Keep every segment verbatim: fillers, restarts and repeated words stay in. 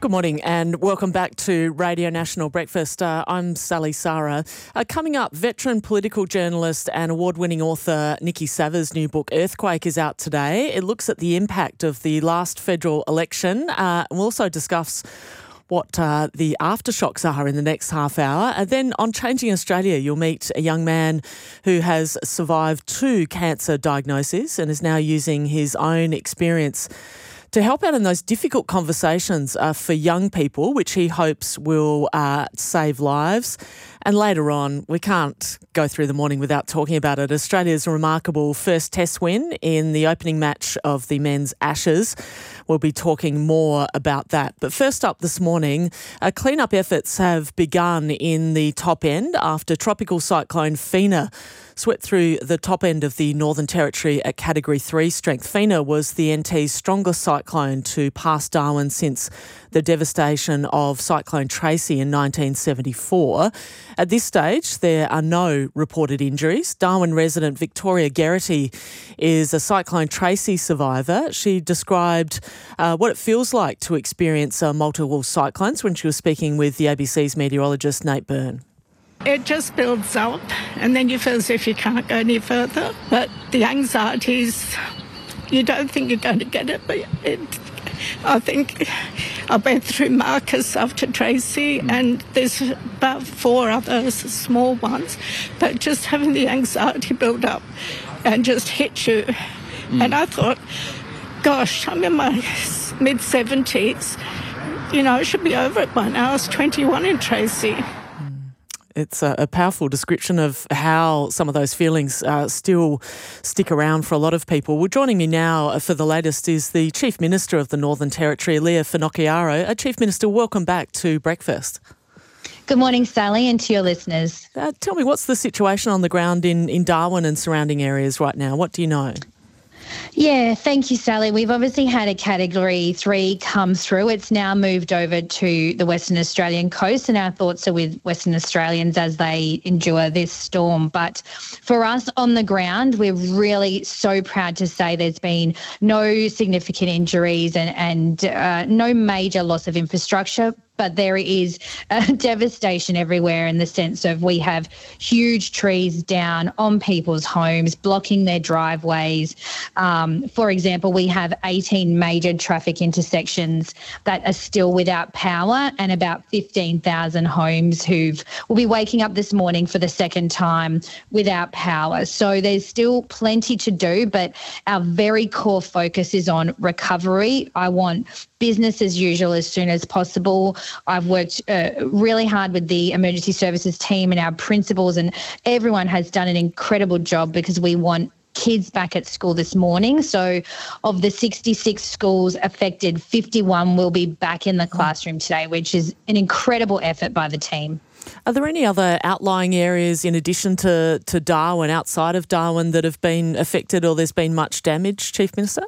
Good morning and welcome back to Radio National Breakfast. Uh, I'm Sally Sara. Uh, coming up, veteran political journalist and award-winning author Nikki Savva's new book, Earthquake, is out today. It looks at the impact of the last federal election. Uh, and we'll also discuss what uh, the aftershocks are in the next half hour. And then on Changing Australia, you'll meet a young man who has survived two cancer diagnoses and is now using his own experience to help out in those difficult conversations uh, for young people, which he hopes will uh, save lives. And later on, we can't go through the morning without talking about it, Australia's remarkable first Test win in the opening match of the men's Ashes. We'll be talking more about that. But first up this morning, uh, clean-up efforts have begun in the top end after Tropical Cyclone Fina swept through the top end of the Northern Territory at Category three strength. Fina was the N T's strongest cyclone to pass Darwin since the devastation of Cyclone Tracy in nineteen seventy-four. At this stage, there are no reported injuries. Darwin resident Victoria Geraghty is a Cyclone Tracy survivor. She described uh, what it feels like to experience uh, multiple cyclones when she was speaking with the A B C's meteorologist Nate Byrne. It just builds up and then you feel as if you can't go any further. But the anxieties, you don't think you're going to get it, but it, I think I went through Marcus after Tracy mm. and there's about four other small ones. But just having the anxiety build up and just hit you. Mm. And I thought, gosh, I'm in my mid-seventies. You know, I should be over it by now. I was twenty-one in Tracy. It's a, a powerful description of how some of those feelings uh, still stick around for a lot of people. Well, joining me now for the latest is the Chief Minister of the Northern Territory, Leah Finocchiaro. Uh, Chief Minister, welcome back to Breakfast. Good morning, Sally, and to your listeners. Uh, tell me, what's the situation on the ground in, in Darwin and surrounding areas right now? What do you know? Yeah, thank you, Sally. We've obviously had a Category three come through. It's now moved over to the Western Australian coast, and our thoughts are with Western Australians as they endure this storm. But for us on the ground, we're really so proud to say there's been no significant injuries and, and uh, no major loss of infrastructure. But there is uh, devastation everywhere in the sense of we have huge trees down on people's homes, blocking their driveways. Um, for example, we have eighteen major traffic intersections that are still without power and about fifteen thousand homes who will be waking up this morning for the second time without power. So there's still plenty to do, but our very core focus is on recovery. I want business as usual as soon as possible. I've worked uh, really hard with the emergency services team and our principals, and everyone has done an incredible job because we want kids back at school this morning. So of the sixty-six schools affected, fifty-one will be back in the classroom today, which is an incredible effort by the team. Are there any other outlying areas in addition to, to Darwin, outside of Darwin, that have been affected or there's been much damage, Chief Minister?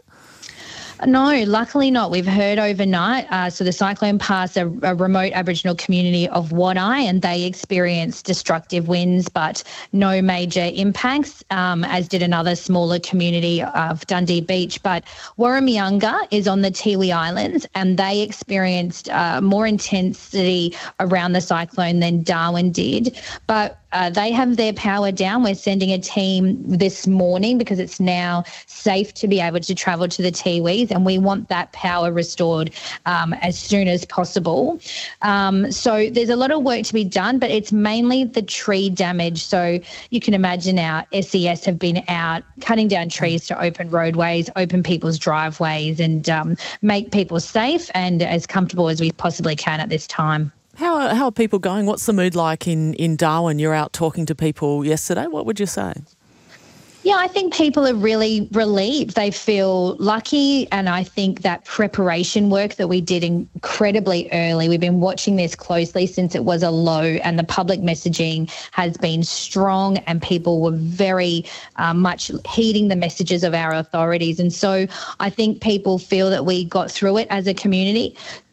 No, luckily not. We've heard overnight. Uh, so the cyclone passed a, a remote Aboriginal community of Wadeye and they experienced destructive winds, but no major impacts, um, as did another smaller community of Dundee Beach. But Warramyunga is on the Tiwi Islands and they experienced uh, more intensity around the cyclone than Darwin did. But Uh, they have their power down. We're sending a team this morning because it's now safe to be able to travel to the Tiwis and we want that power restored um, as soon as possible. Um, so there's a lot of work to be done, but it's mainly the tree damage. So you can imagine our S E S have been out cutting down trees to open roadways, open people's driveways and um, make people safe and as comfortable as we possibly can at this time. How are, how are people going? What's the mood like in, in Darwin? You're out talking to people yesterday. What would you say? Yeah, I think people are really relieved. They feel lucky, and I think that preparation work that we did incredibly early, we've been watching this closely since it was a low, and the public messaging has been strong and people were very uh, much heeding the messages of our authorities. And so I think people feel that we got through it as a community.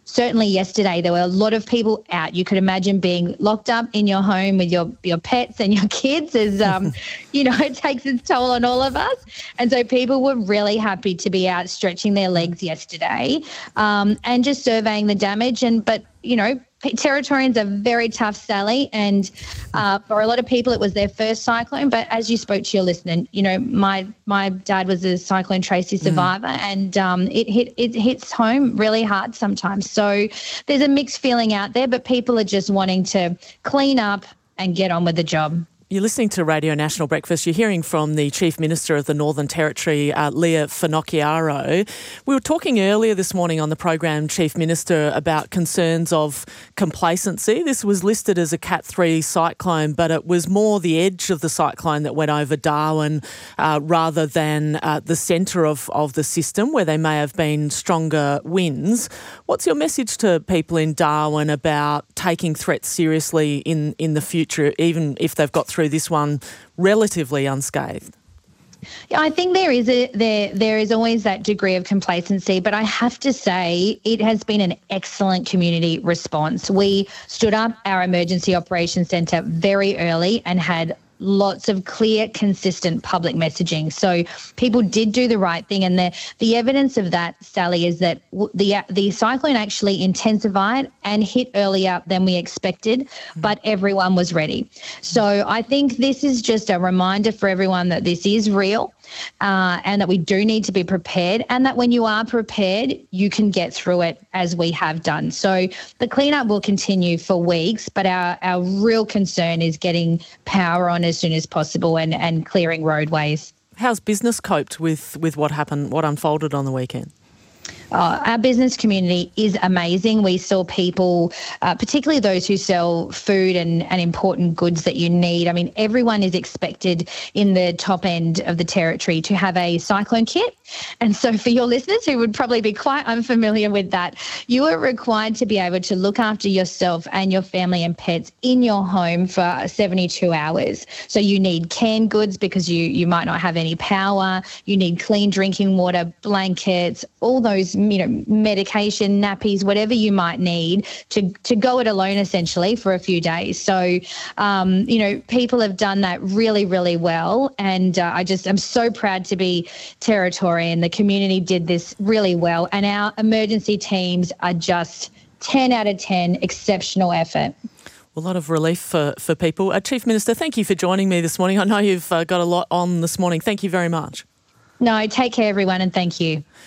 certainly yesterday, there were a lot of people out. You could imagine being locked up in your home with your, your pets and your kids as, um, you know, it takes its toll on all of us. And so people were really happy to be out stretching their legs yesterday um, and just surveying the damage. And but, you know, Territorians are very tough, Sally, and uh, for a lot of people it was their first cyclone. But as you spoke to your listener, you know, my my dad was a Cyclone Tracy survivor, mm. and um, it hit it hits home really hard sometimes. So there's a mixed feeling out there, but people are just wanting to clean up and get on with the job. You're listening to Radio National Breakfast. You're hearing from the Chief Minister of the Northern Territory, uh, Leah Finocchiaro. We were talking earlier this morning on the program, Chief Minister, about concerns of complacency. This was listed as a Cat three cyclone, but it was more the edge of the cyclone that went over Darwin uh, rather than uh, the centre of, of the system where there may have been stronger winds. What's your message to people in Darwin about taking threats seriously in, in the future, even if they've got through this one relatively unscathed? Yeah, I think there is a there there is always that degree of complacency, but I have to say it has been an excellent community response. We stood up our emergency operations centre very early and had lots of clear, consistent public messaging. So people did do the right thing, and the the evidence of that, Sally, is that the the cyclone actually intensified and hit earlier than we expected, but everyone was ready. So I think this is just a reminder for everyone that this is real. Uh, and that we do need to be prepared, and that when you are prepared, you can get through it as we have done. So the cleanup will continue for weeks, but our, our real concern is getting power on as soon as possible and, and clearing roadways. How's business coped with, with what happened, what unfolded on the weekend? Uh, our business community is amazing. We saw people, uh, particularly those who sell food and, and important goods that you need. I mean, everyone is expected in the top end of the territory to have a cyclone kit. And so for your listeners who would probably be quite unfamiliar with that, you are required to be able to look after yourself and your family and pets in your home for seventy-two hours. So you need canned goods because you, you might not have any power. You need clean drinking water, blankets, all those, you know, medication, nappies, whatever you might need to, to go it alone essentially for a few days. So, um, you know, people have done that really, really well. And uh, I just, I'm so proud to be Territorian. The community did this really well. And our emergency teams are just ten out of ten, exceptional effort. A lot of relief for, for people. Uh, Chief Minister, thank you for joining me this morning. I know you've uh, got a lot on this morning. Thank you very much. No, take care, everyone, and thank you.